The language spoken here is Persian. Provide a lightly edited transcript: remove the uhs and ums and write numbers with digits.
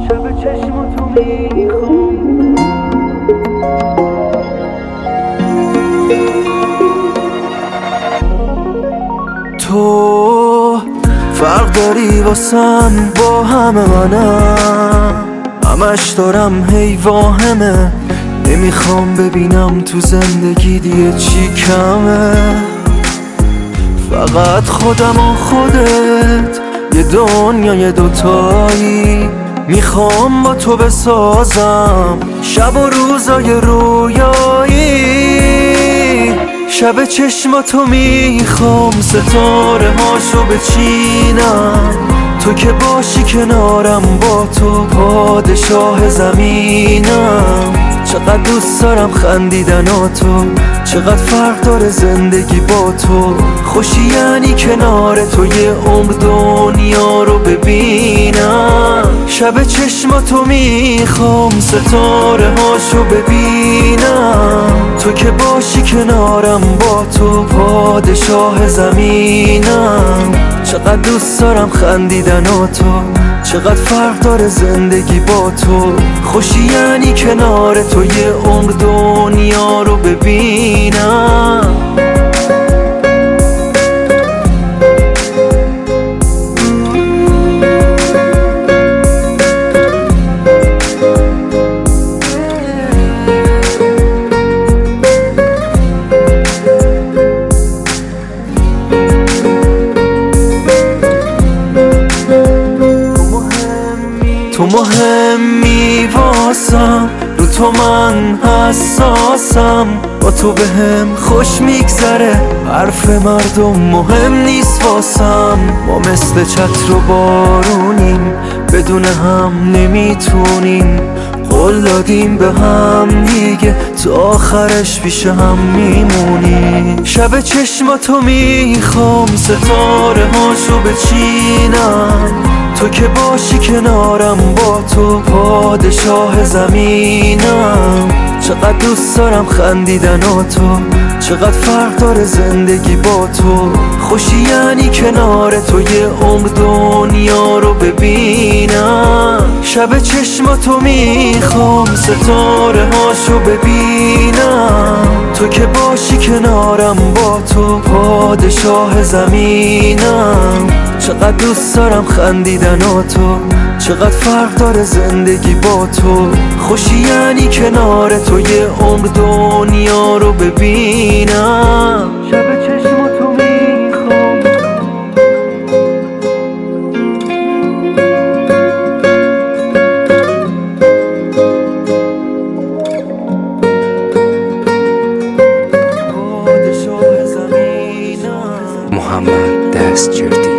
شب چشماتو میخوام. تو فرق داری واسم با همه منم، همش دارم هی واهمه، نمیخوام ببینم تو زندگی دیگه چی کمه. فقط خودم و خودت، یه دنیای دوتایی، میخوام با تو بسازم شب و روزای رویایی. شب چشماتو میخوام ستاره هاشو بچینم، تو که باشی کنارم با تو پادشاه زمینم. چقدر دوست دارم خندیدن و تو، چقدر فرق داره زندگی با تو. خوشی یعنی کنار تو یه عمر دنیا رو ببینم. شب چشماتو میخوام ستاره هاشو ببینم، تو که باشی کنارم با تو پادشاه زمینم. چقدر دوست دارم خندیدن و تو، چقدر فرق داره زندگی با تو. خوشی یعنی کنار تو یه عمر دنیا رو ببینم. تو مهمی واسم، رو تو من حساسم، با تو بهم خوش میگذره، حرف مردم مهم نیست واسم. ما مثل چتر و بارونیم، بدون هم نمیتونیم، قول دادیم به هم دیگه تو آخرش پیش هم میمونیم. شب چشماتو میخوام ستاره هاشو بچینم، تو که باشی کنارم با تو پادشاه زمینم. چقدر دوست دارم خندیدن و تو، چقدر فرق داره زندگی با تو. خوشی یعنی کنار تو یه عمر دنیا رو ببینم. شب چشماتو میخوام ستاره هاشو ببینم، تو که باشی کنارم با تو پادشاه زمینم. چقدر دوست دارم خندیدن و تو، چقدر فرق داره زندگی با تو. خوشی یعنی کنار تو یه عمر دنیا رو ببینم. شب چشماتو میخوام. پادشاه زمینم. محمد دستجردی.